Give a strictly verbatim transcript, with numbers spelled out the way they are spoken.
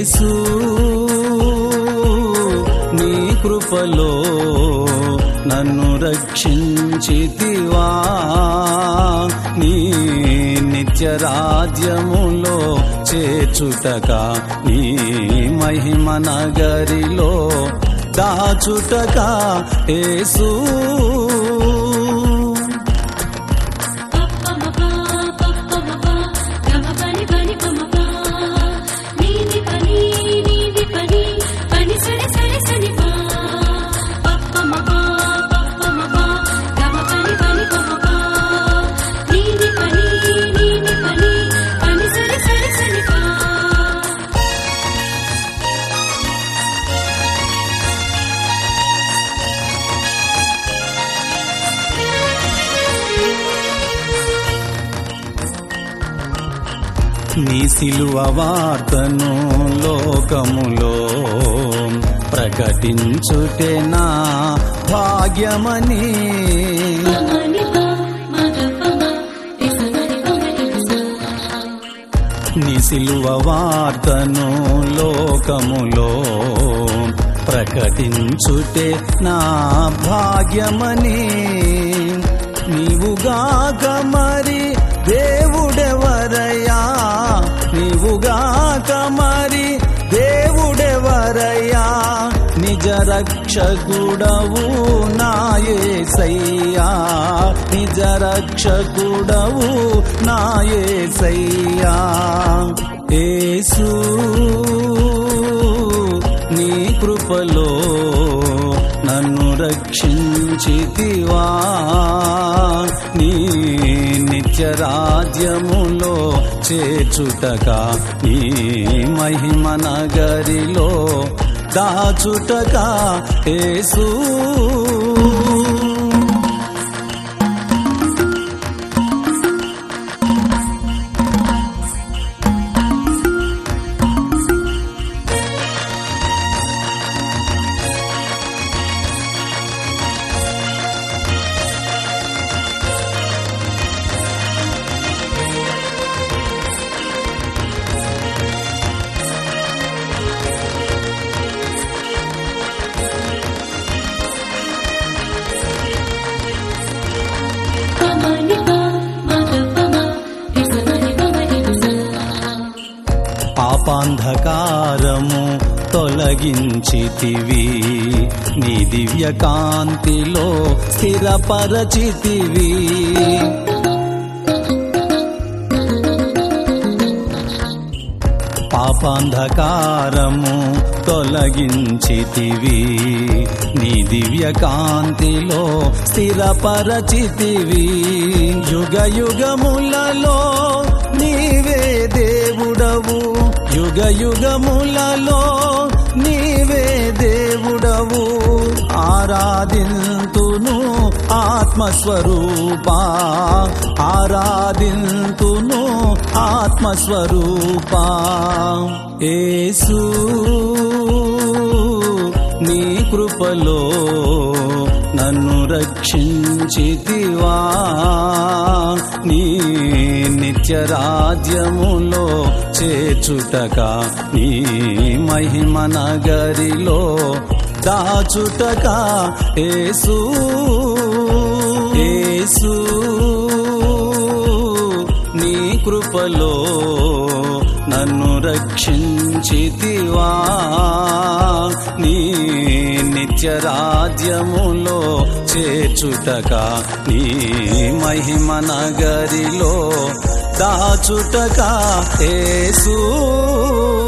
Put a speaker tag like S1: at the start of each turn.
S1: యేసు నీ కృపలో నన్ను రక్షించితివా, నీ నిత్య రాజ్యములో చేర్చుటకా, నీ మహిమ నగరిలో దాచుటకా యేసు. నీ సిలువ వార్తను లోకములో ప్రకటించుటే నా భాగ్యమని, నీ సిలువ వార్తను లోకములో ప్రకటించుటే నా భాగ్యమని, నీవుగాక మరి దేవుడెవరయ్యా, నీవుగాక మరి దేవుడెవరయ్యా, నిజ రక్షకుడవు నా యేసయ్యా, నిజ రక్షకుడవు నా యేసయ్యా. యేసు నీ కృపలో నన్ను రక్షించితివా, నీ నిత్య రాజ్యములో చేర్చుటకా, నీ మహిమ నగరిలో దాచుటకా యేసు. పాపాంధకారము తొలగించితివి, నీ దివ్య కాంతిలో స్థిరపరచితివి, పాపాంధకారము తొలగించితివి, నీ దివ్య కాంతిలో స్థిరపరచితివి, యుగ యుగములలో నీవే దేవుడవు, యుగ యుగములలో నీవే దేవుడవు, ఆరాధింతును ఆత్మస్వరూపా, ఆరాధింతును ఆత్మస్వరూపా. యేసు నీ కృపలో నన్ను రక్షించితివా, నీ నిత్య రాజ్యములో చేర్చుటకా, నీ మహిమ నగరిలో దాచుటకా యేసు. యేసు నీ కృపలో నన్ను రక్షించితివా, నీ నిత్య రాజ్యములో చేర్చుటకా, నీ మహిమ నగరిలో దాచుటకా యేసు.